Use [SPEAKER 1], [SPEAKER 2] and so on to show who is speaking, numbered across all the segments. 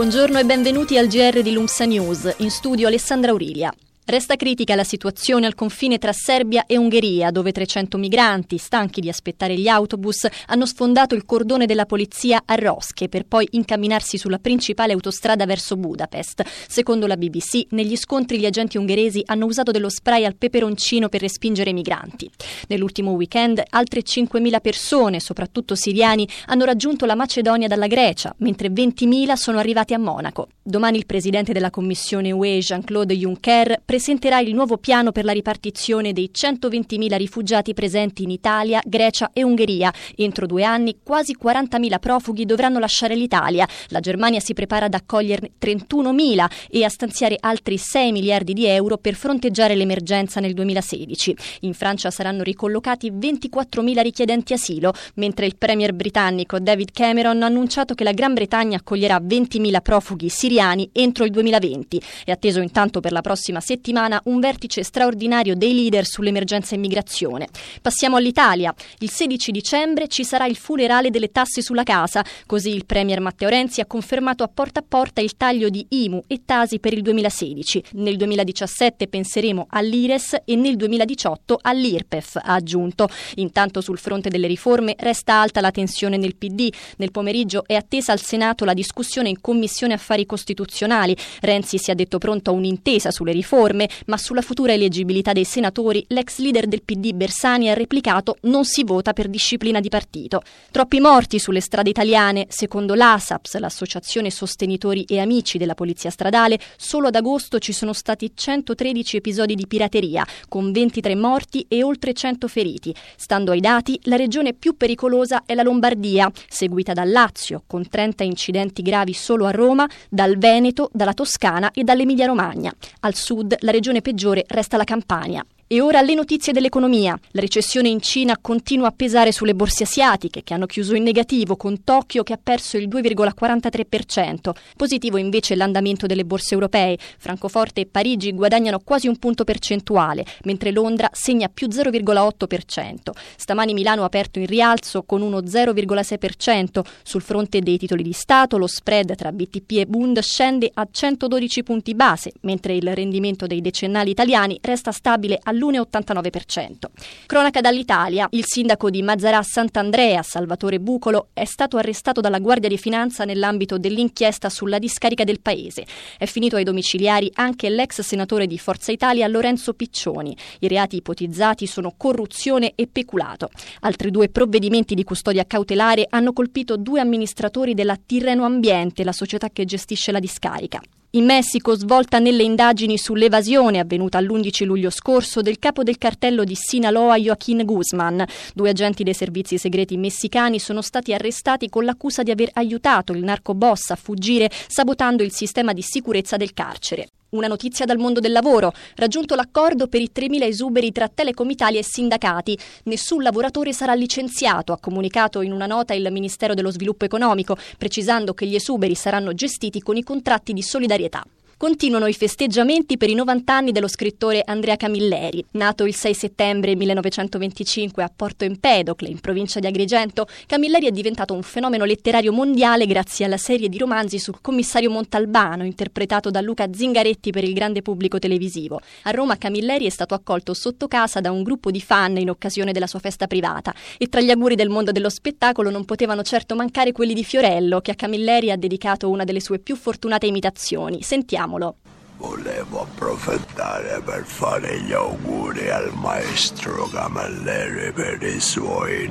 [SPEAKER 1] Buongiorno e benvenuti al GR di Lumsa News, in studio Alessandra Aurelia. Resta critica la situazione al confine tra Serbia e Ungheria, dove 300 migranti, stanchi di aspettare gli autobus, hanno sfondato il cordone della polizia a Rosche per poi incamminarsi sulla principale autostrada verso Budapest. Secondo la BBC, negli scontri gli agenti ungheresi hanno usato dello spray al peperoncino per respingere i migranti. Nell'ultimo weekend altre 5.000 persone, soprattutto siriani, hanno raggiunto la Macedonia dalla Grecia, mentre 20.000 sono arrivati a Monaco. Domani il presidente della Commissione UE, Jean-Claude Juncker, presenterà il nuovo piano per la ripartizione dei 120.000 rifugiati presenti in Italia, Grecia e Ungheria. Entro 2 anni quasi 40.000 profughi dovranno lasciare l'Italia. La Germania si prepara ad accoglierne 31.000 e a stanziare altri 6 miliardi di euro per fronteggiare l'emergenza nel 2016. In Francia saranno ricollocati 24.000 richiedenti asilo, mentre il premier britannico David Cameron ha annunciato che la Gran Bretagna accoglierà 20.000 profughi siriani entro il 2020. È atteso intanto per la prossima settimana un vertice straordinario dei leader sull'emergenza immigrazione. Passiamo all'Italia. Il 16 dicembre ci sarà il funerale delle tasse sulla casa. Così il premier Matteo Renzi ha confermato a porta il taglio di IMU e Tasi per il 2016. Nel 2017 penseremo all'IRES e nel 2018 all'IRPEF, ha aggiunto. Intanto sul fronte delle riforme resta alta la tensione nel PD. Nel pomeriggio è attesa al Senato la discussione in Commissione Affari Costituzionali. Renzi si è detto pronto a un'intesa sulle riforme, ma sulla futura eleggibilità dei senatori l'ex leader del PD Bersani ha replicato: non si vota per disciplina di partito. Troppi morti sulle strade italiane. Secondo l'ASAPS, l'associazione sostenitori e amici della polizia stradale, solo ad agosto ci sono stati 113 episodi di pirateria, con 23 morti e oltre 100 feriti. Stando ai dati, la regione più pericolosa è la Lombardia, seguita dal Lazio, con 30 incidenti gravi solo a Roma, dal Veneto, dalla Toscana e dall'Emilia-Romagna. Al sud la regione peggiore resta la Campania. E ora le notizie dell'economia. La recessione in Cina continua a pesare sulle borse asiatiche, che hanno chiuso in negativo, con Tokyo che ha perso il 2,43%. Positivo invece l'andamento delle borse europee. Francoforte e Parigi guadagnano quasi un punto percentuale, mentre Londra segna più 0,8%. Stamani Milano ha aperto in rialzo con uno 0,6%. Sul fronte dei titoli di Stato lo spread tra BTP e Bund scende a 112 punti base, mentre il rendimento dei decennali italiani resta stabile all'1,89%. Cronaca dall'Italia. Il sindaco di Mazarà Sant'Andrea, Salvatore Bucolo, è stato arrestato dalla Guardia di Finanza nell'ambito dell'inchiesta sulla discarica del paese. È finito ai domiciliari anche l'ex senatore di Forza Italia Lorenzo Piccioni. I reati ipotizzati sono corruzione e peculato. Altri 2 provvedimenti di custodia cautelare hanno colpito 2 amministratori della Tirreno Ambiente, la società che gestisce la discarica. In Messico, svolta nelle indagini sull'evasione avvenuta l'11 luglio scorso del capo del cartello di Sinaloa Joaquín Guzmán. 2 agenti dei servizi segreti messicani sono stati arrestati con l'accusa di aver aiutato il narcoboss a fuggire sabotando il sistema di sicurezza del carcere. Una notizia dal mondo del lavoro. Raggiunto l'accordo per i 3.000 esuberi tra Telecom Italia e sindacati. Nessun lavoratore sarà licenziato, ha comunicato in una nota il Ministero dello Sviluppo Economico, precisando che gli esuberi saranno gestiti con i contratti di solidarietà. Continuano i festeggiamenti per i 90 anni dello scrittore Andrea Camilleri. Nato il 6 settembre 1925 a Porto Empedocle, in provincia di Agrigento, Camilleri è diventato un fenomeno letterario mondiale grazie alla serie di romanzi sul commissario Montalbano, interpretato da Luca Zingaretti per il grande pubblico televisivo. A Roma Camilleri è stato accolto sotto casa da un gruppo di fan in occasione della sua festa privata. E tra gli auguri del mondo dello spettacolo non potevano certo mancare quelli di Fiorello, che a Camilleri ha dedicato una delle sue più fortunate imitazioni. Sentiamolo.
[SPEAKER 2] Volevo approfittare per fare gli auguri al maestro Camilleri per i suoi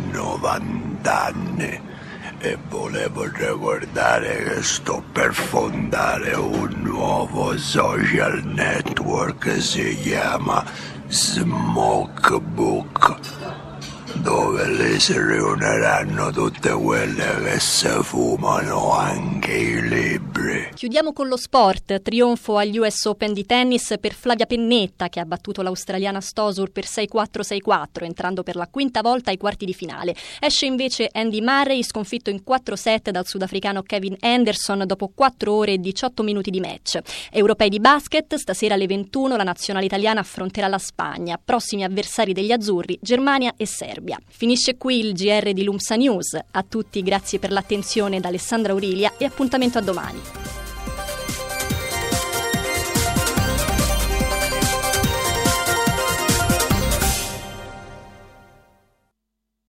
[SPEAKER 2] 90 anni e volevo ricordare che sto per fondare un nuovo social network, si chiama Smokebook, dove lì si riuniranno tutte quelle che si fumano anche i libri.
[SPEAKER 1] Chiudiamo con lo sport. Trionfo agli US Open di tennis per Flavia Pennetta, che ha battuto l'australiana Stosur per 6-4-6-4, entrando per la 5ª volta ai quarti di finale. Esce invece Andy Murray, sconfitto in 4 set dal sudafricano Kevin Anderson dopo 4 ore e 18 minuti di match. Europei di basket, stasera alle 21 la nazionale italiana affronterà la Spagna. Prossimi avversari degli azzurri, Germania e Serbia. Finisce qui il GR di Lumsa News. A tutti grazie per l'attenzione da Alessandra Aurelia e appuntamento a domani.